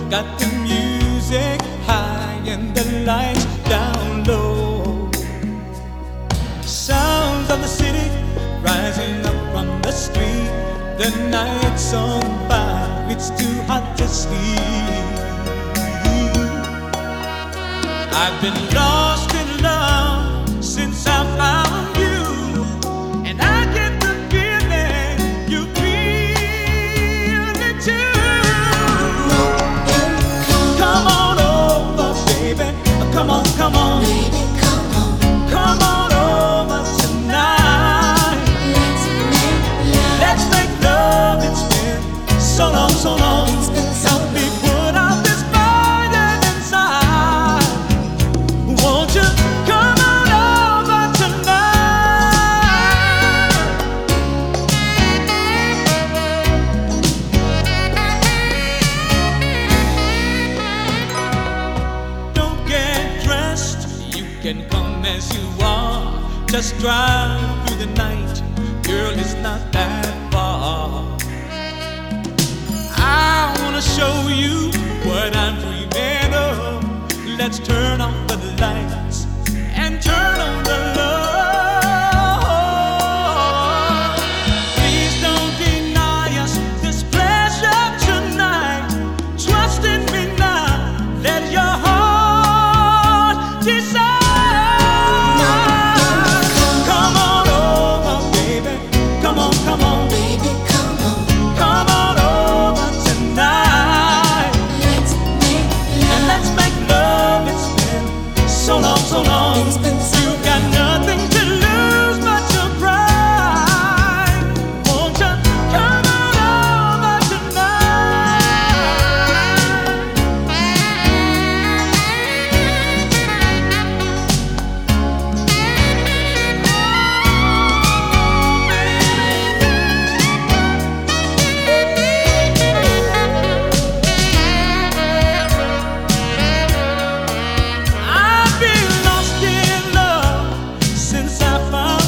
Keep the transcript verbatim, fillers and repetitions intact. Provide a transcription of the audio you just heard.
Got the music high and the lights down low. Sounds of the city rising up from the street. The night's on fire, it's too hot to sleep. I've been lost in love since I found you, and I get the feeling you feel it too. Come on over, baby. Come on, come on. Baby, come on. Come on over tonight. Let's make love. Let's make love. It's been so long, so long. It's been so Help me put out this fire inside. Won't you come on over tonight? Don't get dressed, you can come as you are. Just drive through the night, girl, it's not that far. I wanna show you what I'm dreaming of. Let's turn off the lights and turn on the love. Please don't deny us this pleasure tonight. Trust in me now, let your heart decide. Come on over, baby. Come on, come on. Baby, come on. Come on over tonight. Let's make And love. let's make love. It's been so long, so long. It's been so You got nothing to lose but your pride. Won't you come on over I've been lost in love since I found